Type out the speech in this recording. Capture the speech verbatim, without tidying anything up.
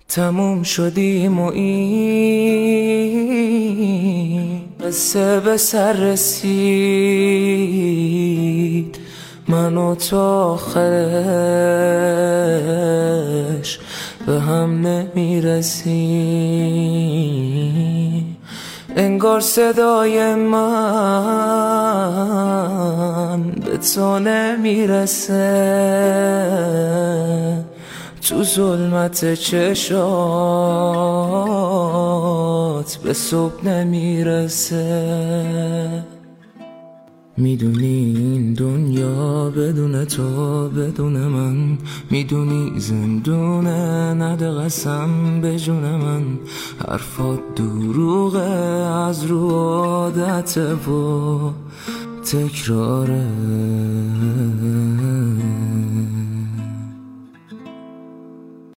تموم شدیم و این قصه به سر رسید، من و تو آخرش به هم نمیرسیم. انگار صدای من به تو نمیرسه، تو ظلمت چشات به صبح نمیرسه. میدونی این دنیا بدون تو بدون من، میدونی زندونه نده قسم به جون من. حرفات دروغه از رو عادت و تکراره.